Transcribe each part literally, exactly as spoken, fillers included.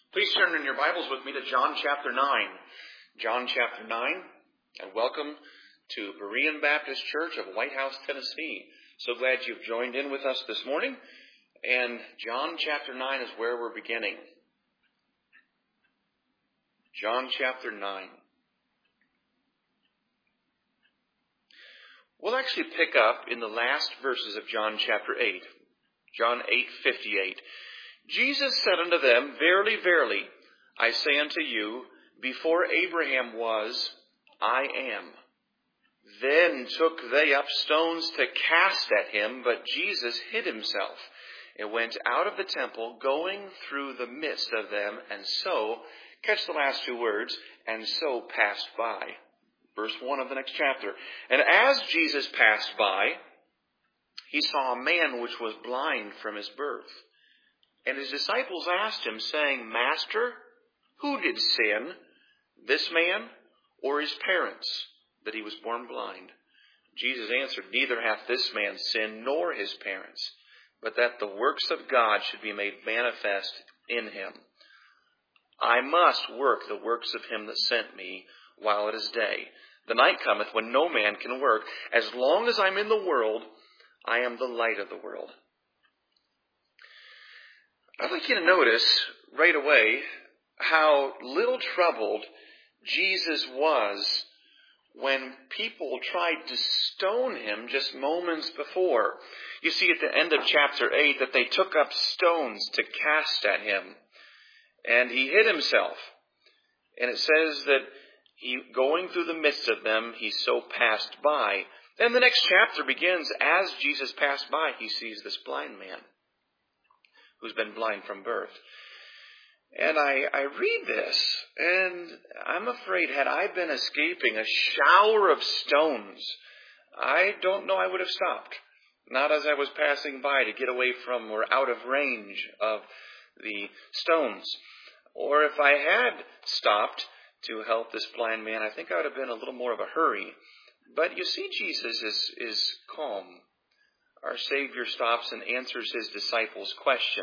Please turn in your Bibles with me to John chapter nine. John chapter nine, and welcome to Berean Baptist Church of White House, Tennessee. So glad you've joined in with us this morning. And John chapter nine is where we're beginning. John chapter nine. We'll actually pick up in the last verses of John chapter eight. John eight fifty-eight. Jesus said unto them, Verily, verily, I say unto you, before Abraham was, I am. Then took they up stones to cast at him, but Jesus hid himself, and went out of the temple, going through the midst of them, and so, catch the last two words, and so passed by. Verse one of the next chapter. And as Jesus passed by, he saw a man which was blind from his birth. And his disciples asked him, saying, Master, who did sin, this man or his parents, that he was born blind? Jesus answered, Neither hath this man sinned nor his parents, but that the works of God should be made manifest in him. I must work the works of him that sent me while it is day. The night cometh when no man can work. As long as I'm in the world, I am the light of the world. I'd like you to notice right away how little troubled Jesus was when people tried to stone him just moments before. You see at the end of chapter eight that they took up stones to cast at him, and he hid himself. And it says that he, going through the midst of them, he so passed by. Then the next chapter begins, as Jesus passed by, he sees this blind man who's been blind from birth. And I, I read this, and I'm afraid had I been escaping a shower of stones, I don't know I would have stopped. Not as I was passing by to get away from or out of range of the stones. Or if I had stopped to help this blind man, I think I would have been a little more of a hurry. But you see, Jesus is, is calm. Our Savior stops and answers his disciples' question.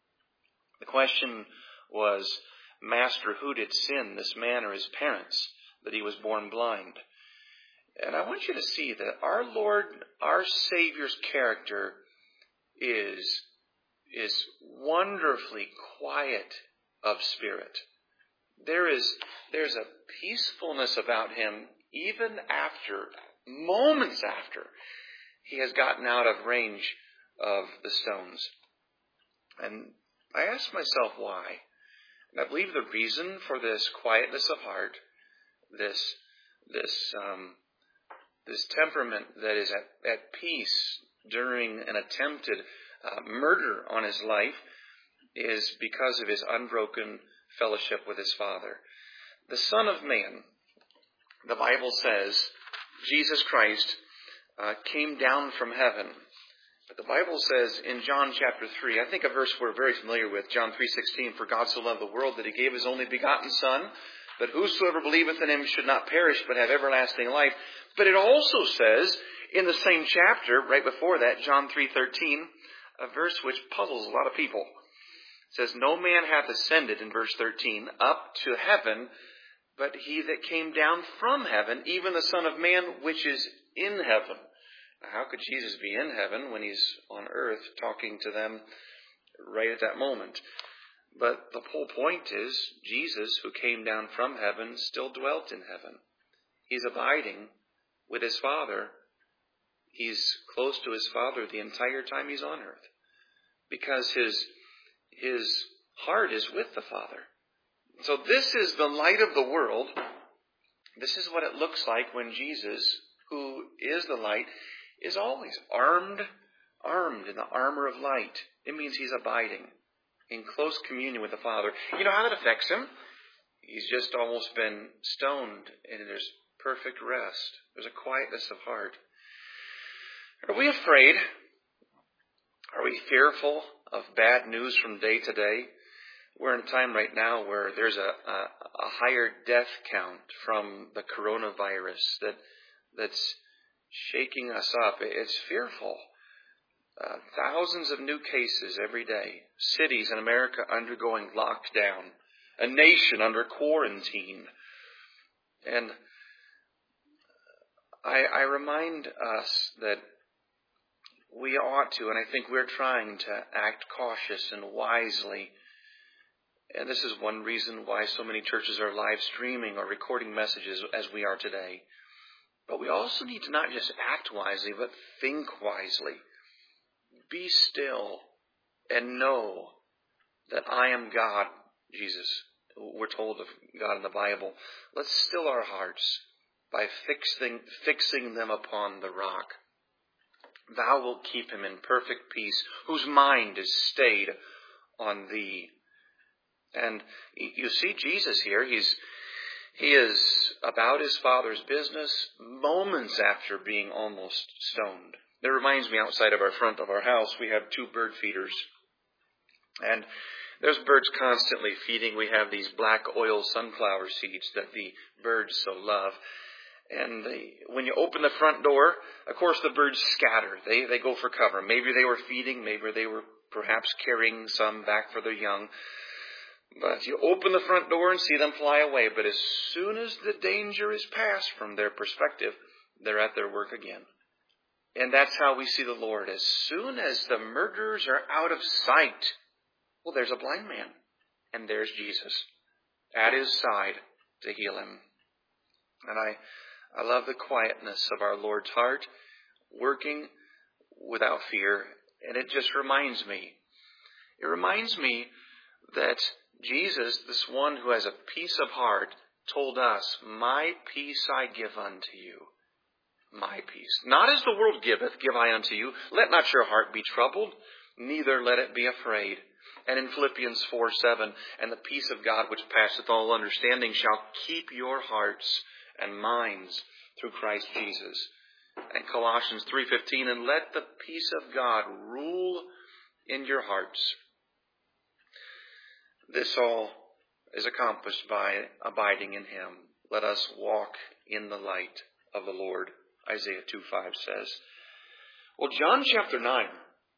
The question was, Master, who did sin, this man or his parents, that he was born blind? And I want you to see that our Lord, our Savior's character is, is wonderfully quiet of spirit. There is, there's a peacefulness about him even after, moments after, he has gotten out of range of the stones. And I ask myself why. And I believe the reason for this quietness of heart, this this um, this temperament that is at, at peace during an attempted uh, murder on his life, is because of his unbroken fellowship with his Father. The Son of Man, the Bible says, Jesus Christ, Uh, came down from heaven. But the Bible says in John chapter three, I think a verse we're very familiar with, John three sixteen, For God so loved the world that he gave his only begotten Son, that whosoever believeth in him should not perish but have everlasting life. But it also says in the same chapter, right before that, John three thirteen, a verse which puzzles a lot of people. It says, No man hath ascended, in verse thirteen, up to heaven, but he that came down from heaven, even the Son of Man, which is in heaven. How could Jesus be in heaven when he's on earth talking to them right at that moment? But the whole point is, Jesus, who came down from heaven, still dwelt in heaven. He's abiding with his Father. He's close to his Father the entire time he's on earth, because his, his heart is with the Father. So this is the light of the world. This is what it looks like when Jesus, who is the light, is always armed, armed in the armor of light. It means he's abiding in close communion with the Father. You know how that affects him? He's just almost been stoned, and there's perfect rest. There's a quietness of heart. Are we afraid? Are we fearful of bad news from day to day? We're in a time right now where there's a, a, a higher death count from the coronavirus that that's shaking us up. It's fearful. Uh, thousands of new cases every day. Cities in America undergoing lockdown. a nation under quarantine. And I, I remind us that we ought to, and I think we're trying to act cautious and wisely. And this is one reason why so many churches are live streaming or recording messages as we are today. But we also need to not just act wisely, but think wisely. Be still and know that I am God, Jesus. We're told of God in the Bible. Let's still our hearts by fixing, fixing them upon the rock. Thou wilt keep him in perfect peace, whose mind is stayed on thee. And you see Jesus here. He's He is about his Father's business moments after being almost stoned. It reminds me, outside of our front of our house, we have two bird feeders. And there's birds constantly feeding. We have these black oil sunflower seeds that the birds so love. And they, when you open the front door, of course the birds scatter. They, they go for cover. Maybe they were feeding. Maybe they were perhaps carrying some back for their young. But you open the front door and see them fly away. But as soon as the danger is past from their perspective, they're at their work again. And that's how we see the Lord. As soon as the murderers are out of sight, well, there's a blind man. And there's Jesus at his side to heal him. And I, I love the quietness of our Lord's heart, working without fear. And it just reminds me, it reminds me that Jesus, this one who has a peace of heart, told us, my peace I give unto you. My peace. Not as the world giveth, give I unto you. Let not your heart be troubled, neither let it be afraid. And in Philippians four seven, and the peace of God which passeth all understanding shall keep your hearts and minds through Christ Jesus. And Colossians three fifteen, and let the peace of God rule in your hearts. This all is accomplished by abiding in Him. Let us walk in the light of the Lord, Isaiah two five says. Well, John chapter nine,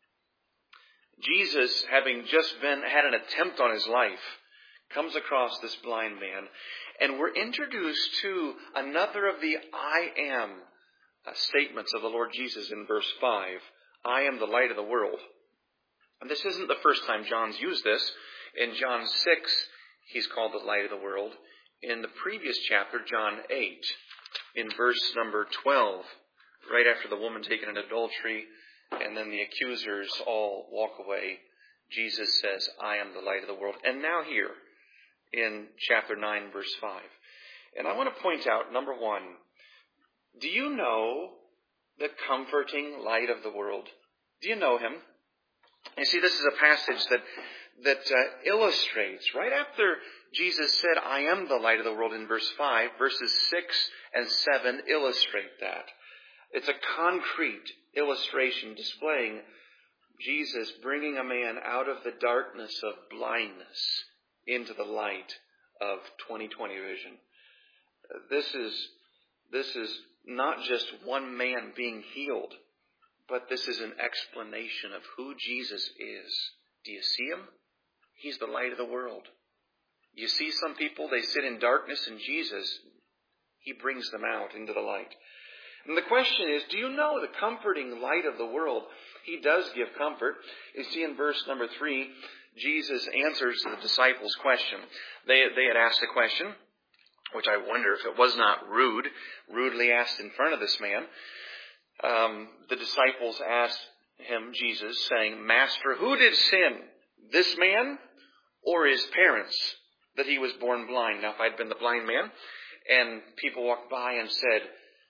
Jesus, having just been had an attempt on his life, comes across this blind man, and we're introduced to another of the I am uh, statements of the Lord Jesus in verse five. I am the light of the world. And this isn't the first time John's used this. In John six, he's called the light of the world. In the previous chapter, John eight, in verse number twelve, right after the woman taken in adultery, and then the accusers all walk away, Jesus says, I am the light of the world. And now here, in chapter nine, verse five. And I want to point out, number one, do you know the comforting light of the world? Do you know him? You see, this is a passage that that uh, illustrates, right after Jesus said, I am the light of the world in verse five, verses six and seven illustrate that. It's a concrete illustration displaying Jesus bringing a man out of the darkness of blindness into the light of twenty twenty vision. This is, this is not just one man being healed, but this is an explanation of who Jesus is. Do you see him? He's the light of the world. You see some people, they sit in darkness, and Jesus, he brings them out into the light. And the question is, do you know the comforting light of the world? He does give comfort. You see in verse number three, Jesus answers the disciples' question. They, they had asked a question, which I wonder if it was not rude, rudely asked in front of this man. Um, the disciples asked him, Jesus, saying, Master, who did sin, this man or his parents, that he was born blind? Now, if I'd been the blind man and people walked by and said,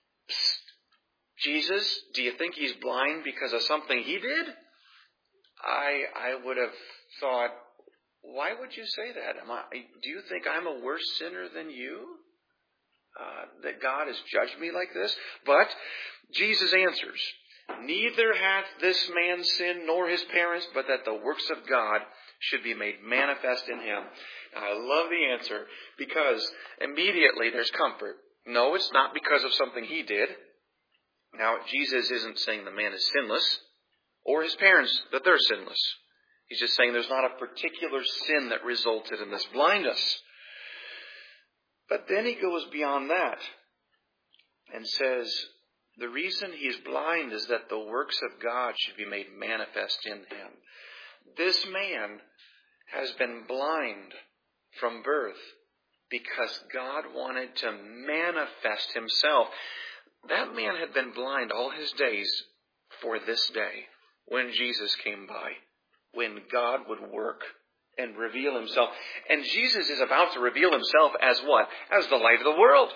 Jesus, do you think he's blind because of something he did? I I would have thought, why would you say that? Am I, do you think I'm a worse sinner than you? Uh, that God has judged me like this? But Jesus answers, neither hath this man sinned nor his parents, but that the works of God should be made manifest in him. Now, I love the answer because immediately there's comfort. No, it's not because of something he did. Now, Jesus isn't saying the man is sinless or his parents that they're sinless. He's just saying there's not a particular sin that resulted in this blindness. But then he goes beyond that and says the reason he's blind is that the works of God should be made manifest in him. This man has been blind from birth because God wanted to manifest himself. That man had been blind all his days for this day when Jesus came by, when God would work and reveal himself. And Jesus is about to reveal himself as what? As the light of the world.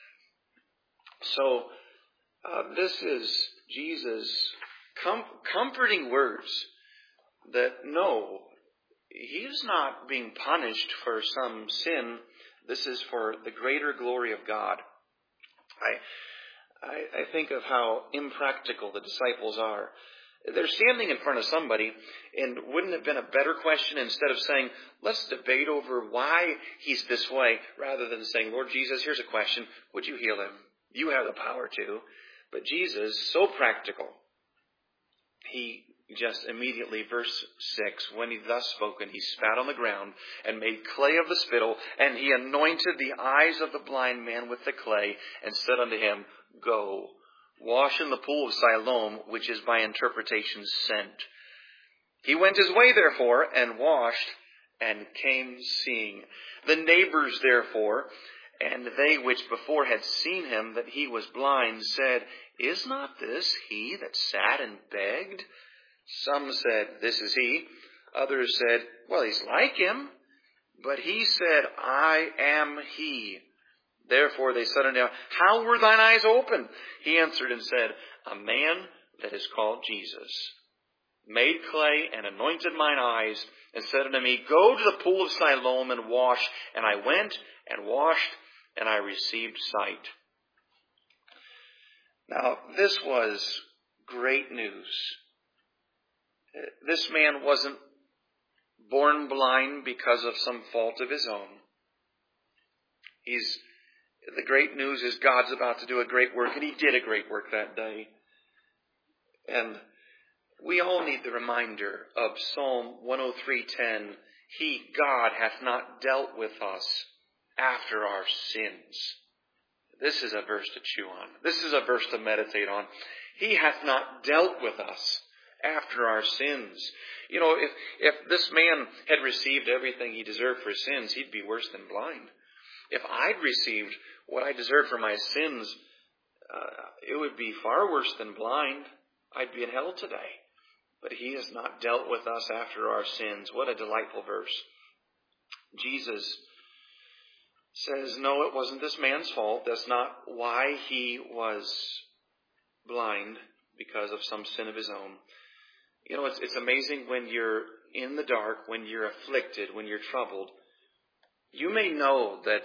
So uh, this is Jesus' com- comforting words that no, he's not being punished for some sin. This is for the greater glory of God. I, I, I think of how impractical the disciples are. They're standing in front of somebody, and wouldn't it have been a better question instead of saying, let's debate over why he's this way, rather than saying, Lord Jesus, here's a question. Would you heal him? You have the power to. But Jesus, so practical, he just immediately, verse six, when he thus spoken, he spat on the ground and made clay of the spittle, and he anointed the eyes of the blind man with the clay, and said unto him, Go, wash in the pool of Siloam, which is by interpretation sent. He went his way, therefore, and washed, and came seeing. The neighbors, therefore, and they which before had seen him, that he was blind, said, Is not this he that sat and begged? Some said, This is he. Others said, Well, he's like him. But he said, I am he. Therefore they said unto him, How were thine eyes opened? He answered and said, A man that is called Jesus made clay and anointed mine eyes, and said unto me, Go to the pool of Siloam and wash. And I went and washed, and I received sight. Now, this was great news. This man wasn't born blind because of some fault of his own. He's, the great news is God's about to do a great work, and he did a great work that day. And we all need the reminder of Psalm one oh three ten. He, God, hath not dealt with us after our sins. This is a verse to chew on. This is a verse to meditate on. He hath not dealt with us after our sins. You know, if, if this man had received everything he deserved for his sins, he'd be worse than blind. If I'd received what I deserved for my sins, uh, it would be far worse than blind. I'd be in hell today. But he has not dealt with us after our sins. What a delightful verse. Jesus says, no, it wasn't this man's fault. That's not why he was blind, because of some sin of his own. You know, it's, it's amazing when you're in the dark, when you're afflicted, when you're troubled. You may know that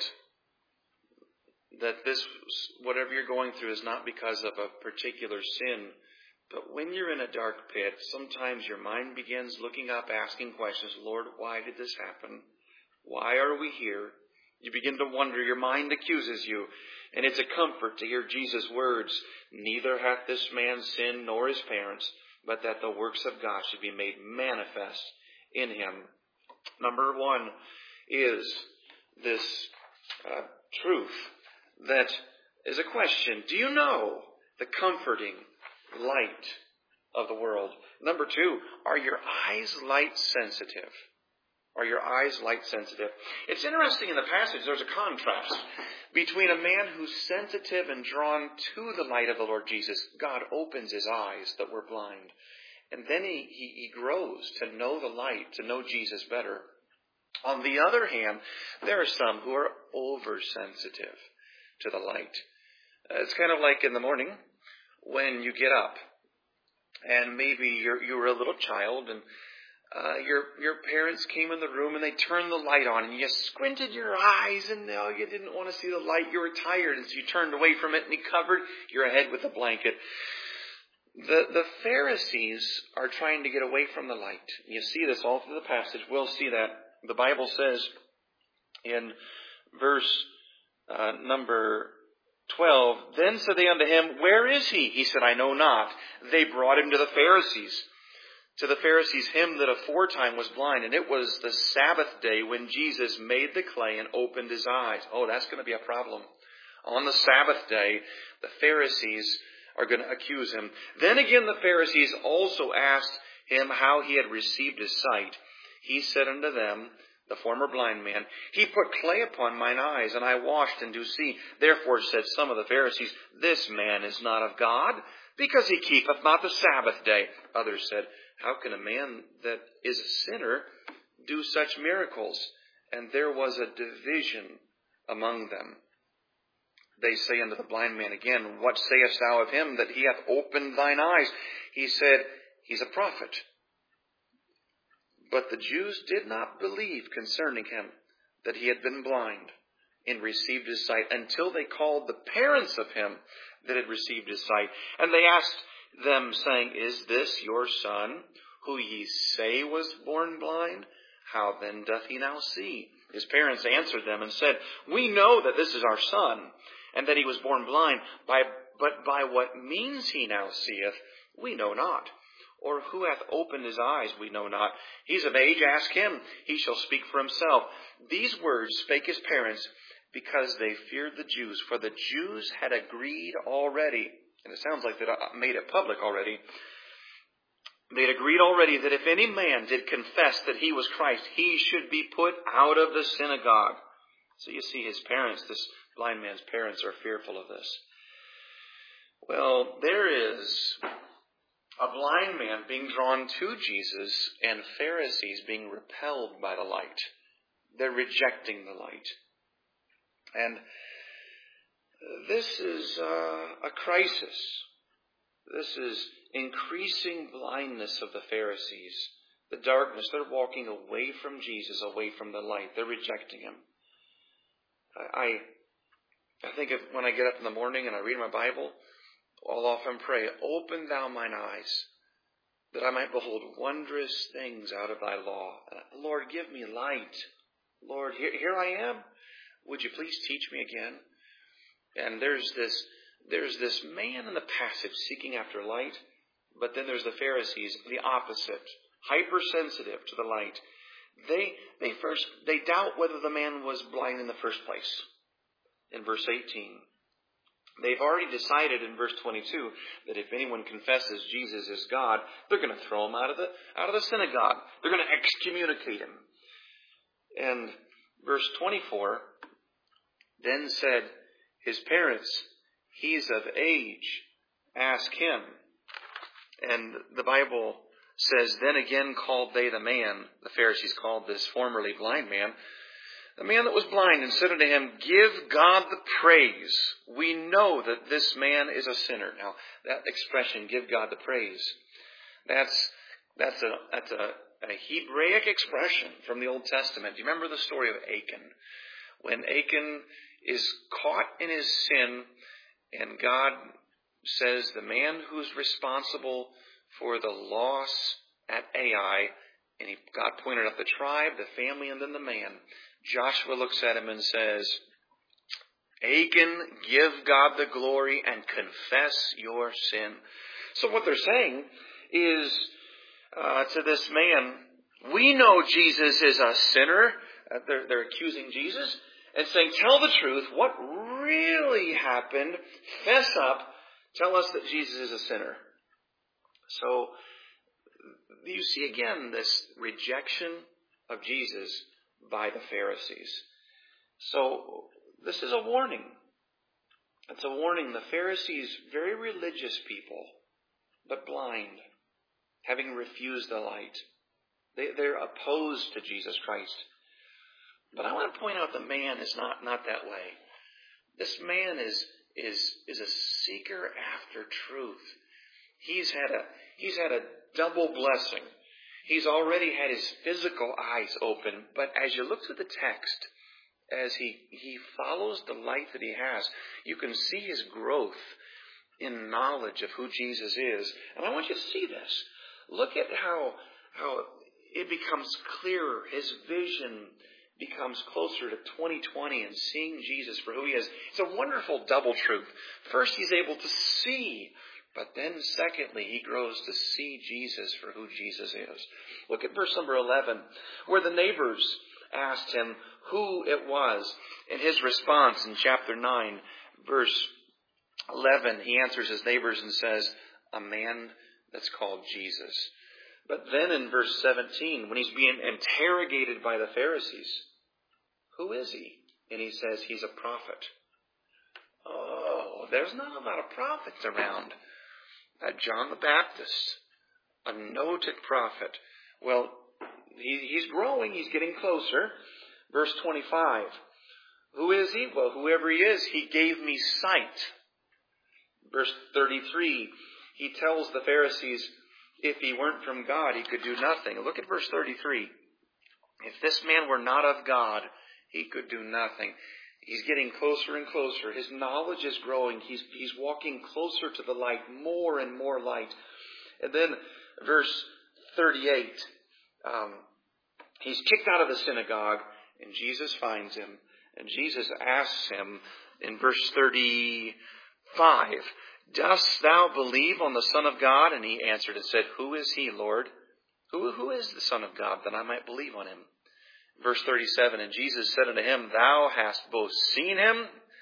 that this, whatever you're going through, is not because of a particular sin. But when you're in a dark pit, sometimes your mind begins looking up, asking questions. Lord, why did this happen? Why are we here? You begin to wonder. Your mind accuses you. And it's a comfort to hear Jesus' words. Neither hath this man sinned nor his parents, but that the works of God should be made manifest in him. Number one is this uh, truth that is a question. Do you know the comforting light of the world? Number two, are your eyes light sensitive? Are your eyes light sensitive? It's interesting in the passage, there's a contrast between a man who's sensitive and drawn to the light of the Lord Jesus. God opens his eyes that were blind. And then he, he, he grows to know the light, to know Jesus better. On the other hand, there are some who are oversensitive to the light. Uh, it's kind of like in the morning when you get up and maybe you're, you were a little child and Uh, your your parents came in the room and they turned the light on and you squinted your eyes and no, you didn't want to see the light. You were tired, and so you turned away from it and you covered your head with a blanket. The the Pharisees are trying to get away from the light. You see this all through the passage. We'll see that. The Bible says in verse uh, number twelve, Then said they unto him, Where is he? He said, I know not. They brought him to the Pharisees. to the Pharisees him that aforetime was blind, and it was the Sabbath day when Jesus made the clay and opened his eyes. Oh, that's going to be a problem. On the Sabbath day, the Pharisees are going to accuse him. Then again the Pharisees also asked him how he had received his sight. He said unto them, the former blind man, He put clay upon mine eyes, and I washed, and do see. Therefore said some of the Pharisees, This man is not of God, because he keepeth not the Sabbath day. Others said, How can a man that is a sinner do such miracles? And there was a division among them. They say unto the blind man again, What sayest thou of him that he hath opened thine eyes? He said, He's a prophet. But the Jews did not believe concerning him that he had been blind and received his sight, until they called the parents of him that had received his sight. And they asked them, saying, Is this your son, who ye say was born blind? How then doth he now see? His parents answered them and said, We know that this is our son, and that he was born blind, by, but by what means he now seeth, we know not. Or who hath opened his eyes, we know not. He's of age, ask him. He shall speak for himself. These words spake his parents, because they feared the Jews. For the Jews had agreed already, and it sounds like they made it public already. They had agreed already that if any man did confess that he was Christ, he should be put out of the synagogue. So you see, his parents, this blind man's parents, are fearful of this. Well, there is a blind man being drawn to Jesus, and Pharisees being repelled by the light. They're rejecting the light. And this is uh, a crisis. This is increasing blindness of the Pharisees. The darkness. They're walking away from Jesus, away from the light. They're rejecting him. I, I think of when I get up in the morning and I read my Bible, I'll often pray, Open thou mine eyes, that I might behold wondrous things out of thy law. Lord, give me light. Lord, here, here I am. Would you please teach me again? And there's this, there's this man in the passage seeking after light, but then there's the Pharisees, the opposite, hypersensitive to the light. They, they first, they doubt whether the man was blind in the first place. In verse eighteen. They've already decided in verse twenty-two that if anyone confesses Jesus is God, they're going to throw him out of the out of the synagogue. They're going to excommunicate him. And verse twenty-four, then said his parents, He's of age, ask him. And the Bible says, Then again called they the man, the Pharisees called this formerly blind man, the man that was blind, and said unto him, Give God the praise. We know that this man is a sinner. Now, that expression, give God the praise, that's that's a that's a, a Hebraic expression from the Old Testament. Do you remember the story of Achan? When Achan is caught in his sin, and God says the man who's responsible for the loss at Ai, and he, God pointed out the tribe, the family, and then the man. Joshua looks at him and says, Achan, give God the glory and confess your sin. So what they're saying is uh, to this man, we know Jesus is a sinner. Uh, they're, they're accusing Jesus and saying, tell the truth. What really happened? Fess up. Tell us that Jesus is a sinner. So you see again this rejection of Jesus by the Pharisees. So this is a warning. It's a warning. The Pharisees, very religious people, but blind, having refused the light. They, they're opposed to Jesus Christ. But I want to point out the man is not, not that way. This man is, is, is a seeker after truth. He's had a, he's had a double blessing. He's already had his physical eyes open, but as you look through the text, as he, he follows the light that he has, you can see his growth in knowledge of who Jesus is. And I want you to see this. Look at how, how it becomes clearer. His vision becomes closer to twenty twenty and seeing Jesus for who he is. It's a wonderful double truth. First, he's able to see But then secondly, he grows to see Jesus for who Jesus is. Look at verse number eleven, where the neighbors asked him who it was. In his response in chapter nine, verse eleven, he answers his neighbors and says, a man that's called Jesus. But then in verse seventeen, when he's being interrogated by the Pharisees, who is he? And he says he's a prophet. Oh, there's not a lot of prophets around. Uh, John the Baptist, a noted prophet. Well, he, he's growing. He's getting closer. Verse twenty-five. Who is he? Well, whoever he is, he gave me sight. Verse thirty-three. He tells the Pharisees, if he weren't from God, he could do nothing. Look at verse thirty-three. If this man were not of God, he could do nothing. He's getting closer and closer. His knowledge is growing. He's, he's walking closer to the light, more and more light. And then verse thirty-eight, um, he's kicked out of the synagogue, and Jesus finds him. And Jesus asks him in verse thirty-five, dost thou believe on the Son of God? And he answered and said, who is he, Lord? Who, who is the Son of God, that I might believe on him? Verse thirty-seven, and Jesus said unto him, thou hast both seen him,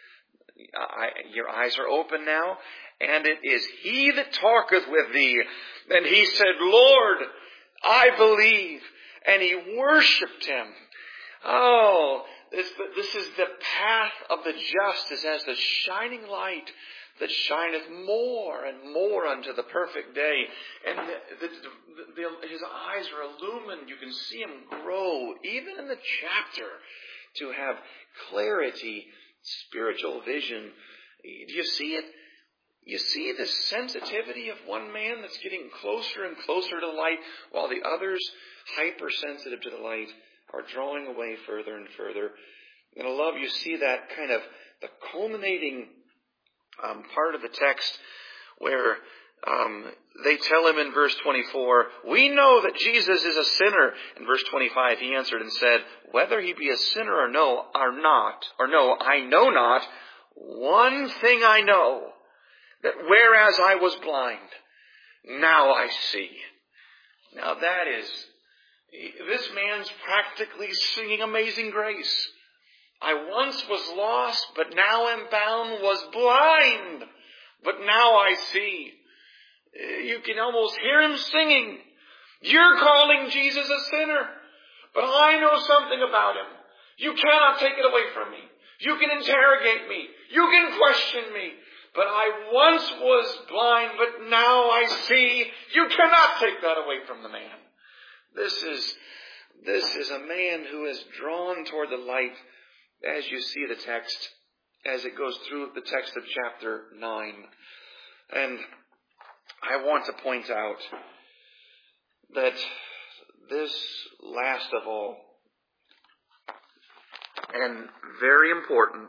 I, your eyes are open now, and it is he that talketh with thee. And he said, Lord, I believe. And he worshipped him. Oh, this, this is the path of the just, is as the shining light that shineth more and more unto the perfect day. And the, the, the, his eyes are illumined. You can see him grow, even in the chapter, to have clarity, spiritual vision. Do you see it? You see the sensitivity of one man that's getting closer and closer to the light, while the others, hypersensitive to the light, are drawing away further and further. And I love you see that kind of the culminating Um, part of the text where um, they tell him in verse twenty-four, we know that Jesus is a sinner. In verse twenty-five, he answered and said, whether he be a sinner or no, or not, or no, I know not. One thing I know, that whereas I was blind, now I see. Now that is, this man's practically singing Amazing Grace. I once was lost, but now am found, was blind, but now I see. You can almost hear him singing. You're calling Jesus a sinner, but I know something about him. You cannot take it away from me. You can interrogate me. You can question me. But I once was blind, but now I see. You cannot take that away from the man. This is, this is a man who is drawn toward the light. As you see the text, as it goes through the text of chapter nine. And I want to point out that this last of all, and very important,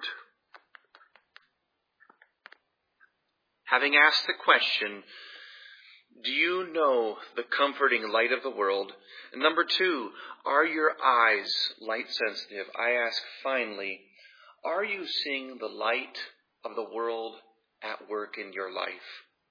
having asked the question, do you know the comforting light of the world? And number two, are your eyes light sensitive? I ask finally, are you seeing the light of the world at work in your life?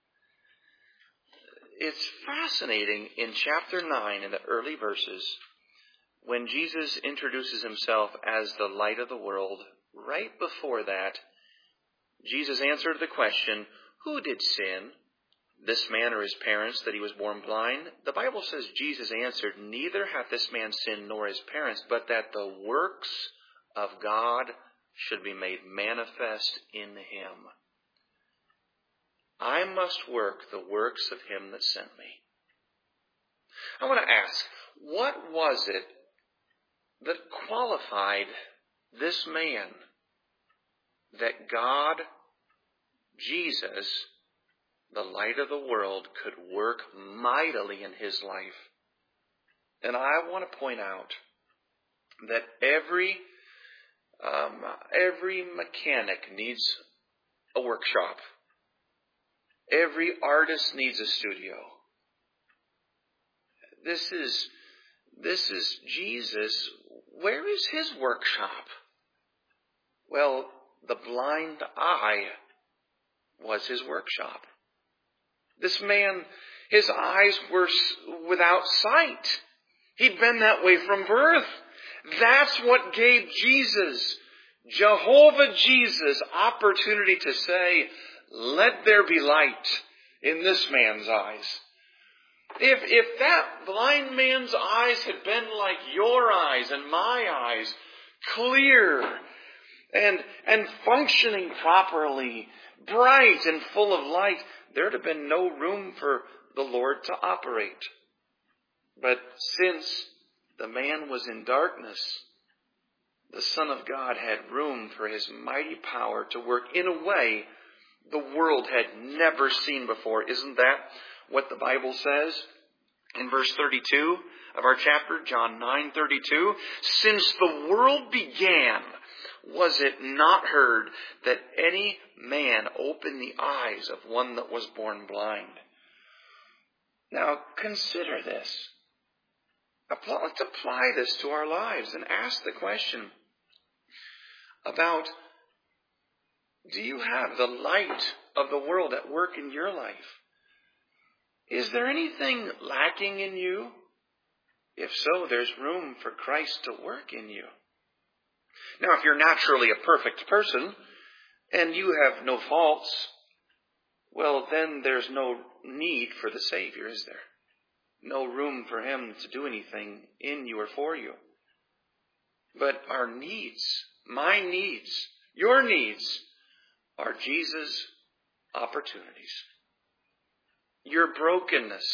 It's fascinating in chapter nine, in the early verses, when Jesus introduces himself as the light of the world. Right before that, Jesus answered the question, who did sin? This man or his parents, that he was born blind? The Bible says Jesus answered, neither hath this man sinned nor his parents, but that the works of God should be made manifest in him. I must work the works of him that sent me. I want to ask, what was it that qualified this man that God, Jesus, the light of the world, could work mightily in his life? And I want to point out that every um, every mechanic needs a workshop. Every artist needs a studio. This is this is Jesus. Where is his workshop? Well, the blind eye was his workshop. This man, his eyes were without sight. He'd been that way from birth. That's what gave Jesus, Jehovah Jesus, opportunity to say, let there be light in this man's eyes. If, if that blind man's eyes had been like your eyes and my eyes, clear and, and functioning properly, bright and full of light, there'd have been no room for the Lord to operate. But since the man was in darkness, the Son of God had room for His mighty power to work in a way the world had never seen before. Isn't that what the Bible says in verse thirty-two of our chapter, John nine thirty-two? Since the world began, was it not heard that any man opened the eyes of one that was born blind? Now consider this. Let's apply this to our lives and ask the question about, do you have the light of the world at work in your life? Is there anything lacking in you? If so, there's room for Christ to work in you. Now, if you're naturally a perfect person and you have no faults, well, then there's no need for the Savior, is there? No room for Him to do anything in you or for you. But our needs, my needs, your needs, are Jesus' opportunities. Your brokenness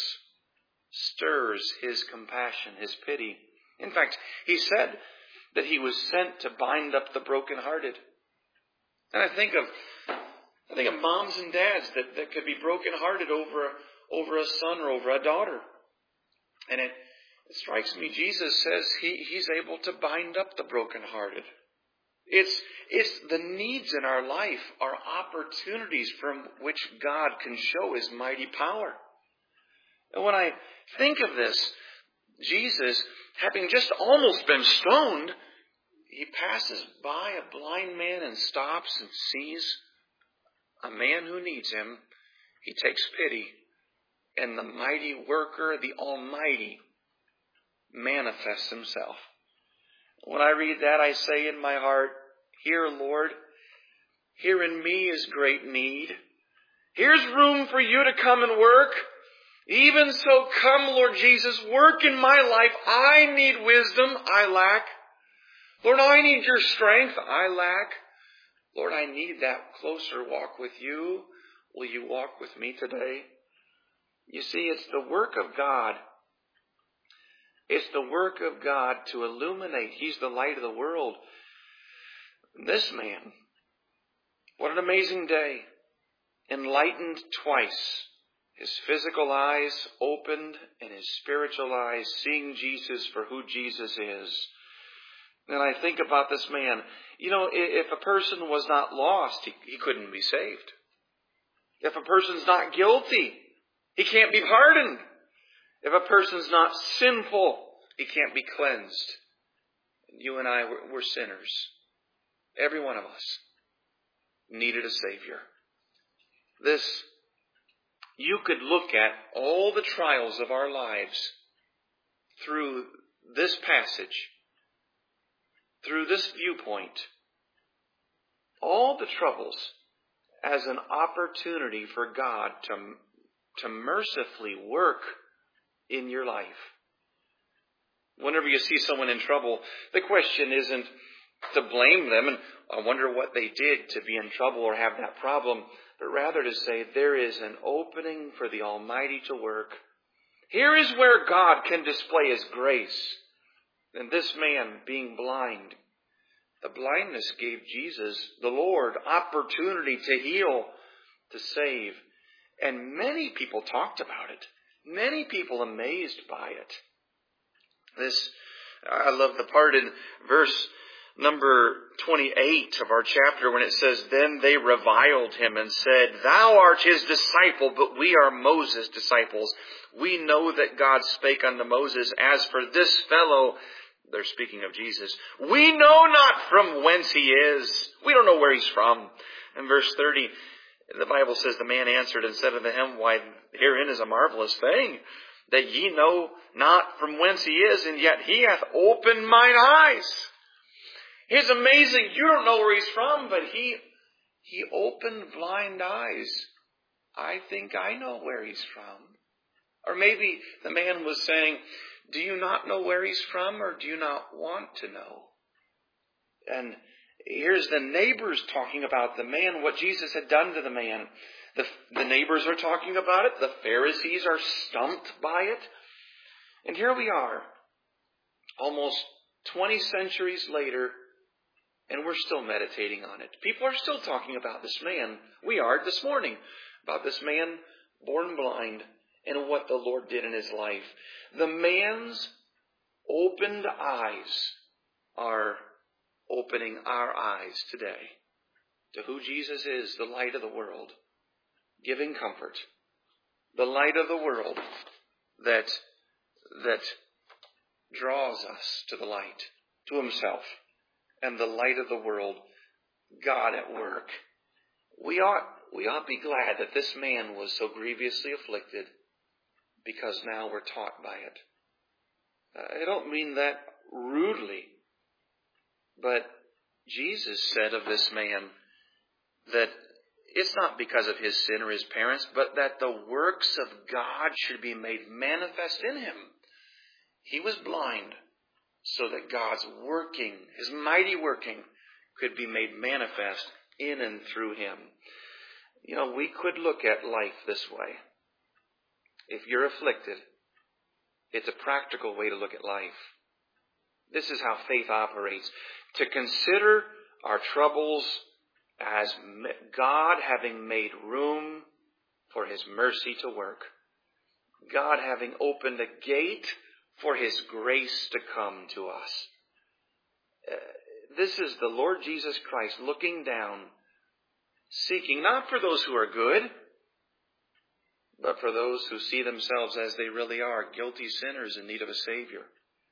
stirs His compassion, His pity. In fact, He said that He was sent to bind up the brokenhearted. And I think of I think of moms and dads that, that could be brokenhearted over, over a son or over a daughter. And it, it strikes me, Jesus says he, He's able to bind up the brokenhearted. It's, it's the needs in our life are opportunities from which God can show His mighty power. And when I think of this, Jesus, having just almost been stoned, He passes by a blind man and stops and sees a man who needs Him. He takes pity. And the mighty worker, the Almighty, manifests Himself. When I read that, I say in my heart, here, Lord, here in me is great need. Here's room for You to come and work. Even so, come, Lord Jesus, work in my life. I need wisdom. I lack. Lord, I need Your strength. I lack. Lord, I need that closer walk with You. Will You walk with me today? You see, it's the work of God. It's the work of God to illuminate. He's the light of the world. This man, what an amazing day. Enlightened twice. His physical eyes opened and his spiritual eyes seeing Jesus for who Jesus is. And I think about this man. You know, if a person was not lost, he, he couldn't be saved. If a person's not guilty, he can't be pardoned. If a person's not sinful, he can't be cleansed. You and I, we're, we're sinners. Every one of us needed a Savior. This, you could look at all the trials of our lives through this passage, through this viewpoint, all the troubles as an opportunity for God to to mercifully work in your life. Whenever you see someone in trouble, the question isn't to blame them and I wonder what they did to be in trouble or have that problem, but rather to say there is an opening for the Almighty to work. Here is where God can display His grace. And this man being blind, the blindness gave Jesus, the Lord, opportunity to heal, to save. And many people talked about it. Many people amazed by it. This, I love the part in verse number twenty-eight of our chapter when it says, then they reviled Him and said, Thou art His disciple, but we are Moses' disciples. We know that God spake unto Moses. As for this fellow, they're speaking of Jesus, we know not from whence he is. We don't know where he's from. And verse thirty, The Bible says the man answered and said unto him, Why, herein is a marvelous thing, that ye know not from whence he is, and yet he hath opened mine eyes. It's amazing. You don't know where he's from, but he, he opened blind eyes. I think I know where he's from. Or maybe the man was saying, do you not know where he's from, or do you not want to know? And here's the neighbors talking about the man, what Jesus had done to the man. The, the neighbors are talking about it. The Pharisees are stumped by it. And here we are, almost twenty centuries later, and we're still meditating on it. People are still talking about this man. We are this morning, about this man born blind and what the Lord did in his life. The man's opened eyes are opening our eyes today to who Jesus is, the light of the world, giving comfort. The light of the world that, that draws us to the light, to himself. And the light of the world, God at work. We ought, we ought be glad that this man was so grievously afflicted, because now we're taught by it. Uh, I don't mean that rudely, but Jesus said of this man that it's not because of his sin or his parents, but that the works of God should be made manifest in him. He was blind so that God's working, his mighty working, could be made manifest in and through him. You know, we could look at life this way. If you're afflicted, it's a practical way to look at life. This is how faith operates. To consider our troubles as God having made room for his mercy to work. God having opened a gate for his grace to come to us. Uh, this is the Lord Jesus Christ looking down, seeking not for those who are good, but for those who see themselves as they really are, guilty sinners in need of a Savior.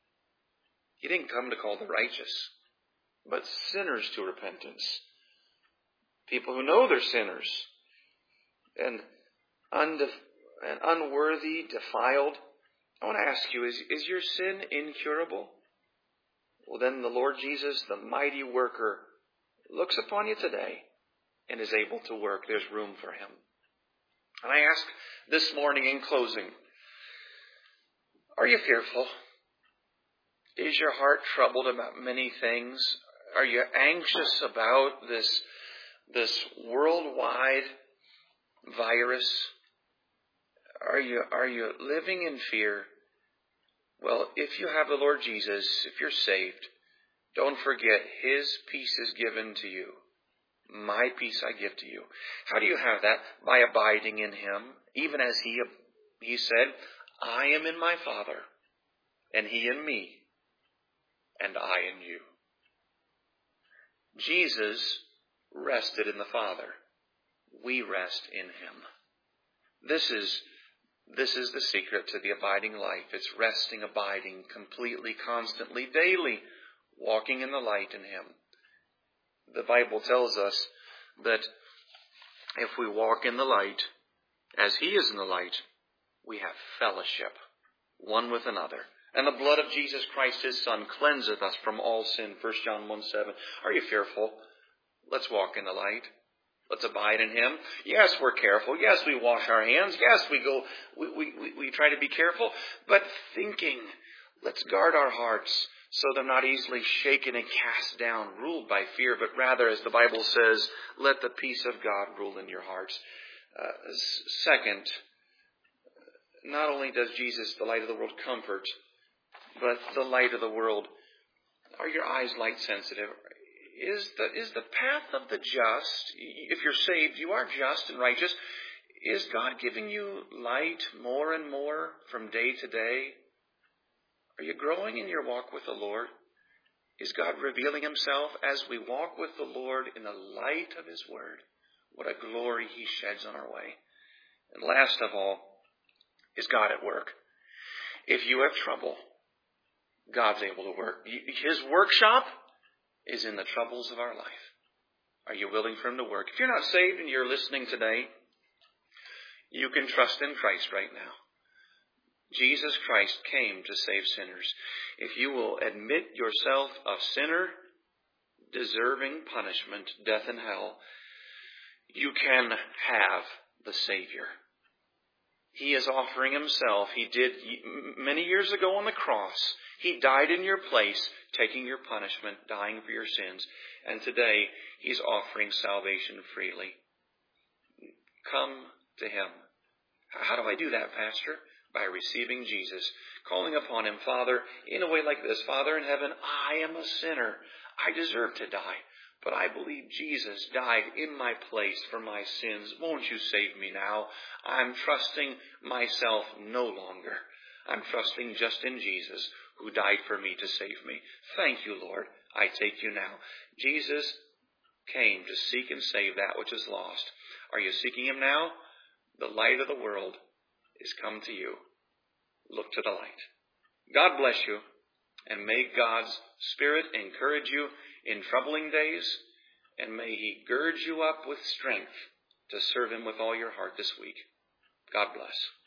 He didn't come to call the righteous, but sinners to repentance. People who know they're sinners and, undef- and unworthy, defiled. I want to ask you, is, is your sin incurable? Well, then the Lord Jesus, the mighty worker, looks upon you today and is able to work. There's room for him. And I ask this morning in closing, are you fearful? Is your heart troubled about many things? Are you anxious about this, this worldwide virus? Are you, are you living in fear? Well, if you have the Lord Jesus, if you're saved, don't forget his peace is given to you. My peace I give to you. How do you have that? By abiding in him. Even as he, he said, I am in my Father, and he in me, and I in you. Jesus rested in the Father. We rest in him. This is, this is the secret to the abiding life. It's resting, abiding, completely, constantly, daily, walking in the light in him. The Bible tells us that if we walk in the light, as he is in the light, we have fellowship, one with another. And the blood of Jesus Christ, his Son, cleanseth us from all sin. First John one seven. Are you fearful? Let's walk in the light. Let's abide in him. Yes, we're careful. Yes, we wash our hands. Yes, we go, we, we, we, we try to be careful. But thinking, let's guard our hearts so they're not easily shaken and cast down, ruled by fear, but rather, as the Bible says, let the peace of God rule in your hearts. Uh, second, not only does Jesus, the light of the world, comfort, but the light of the world, are your eyes light sensitive? Is the, is the path of the just, if you're saved, you are just and righteous, is God giving you light more and more from day to day? Are you growing in your walk with the Lord? Is God revealing himself as we walk with the Lord in the light of his word? What a glory he sheds on our way. And last of all, is God at work? If you have trouble, God's able to work. His workshop is in the troubles of our life. Are you willing for him to work? If you're not saved and you're listening today, you can trust in Christ right now. Jesus Christ came to save sinners. If you will admit yourself a sinner, deserving punishment, death and hell, you can have the Savior. He is offering himself. He did many years ago on the cross. He died in your place, taking your punishment, dying for your sins. And today, he's offering salvation freely. Come to him. How do I do that, Pastor? By receiving Jesus, calling upon him, Father, in a way like this. Father in heaven, I am a sinner. I deserve to die. But I believe Jesus died in my place for my sins. Won't you save me now? I'm trusting myself no longer. I'm trusting just in Jesus, who died for me to save me. Thank you, Lord. I take you now. Jesus came to seek and save that which is lost. Are you seeking him now? The light of the world is come to you. Look to the light. God bless you, and may God's Spirit encourage you in troubling days, and may he gird you up with strength to serve him with all your heart this week. God bless.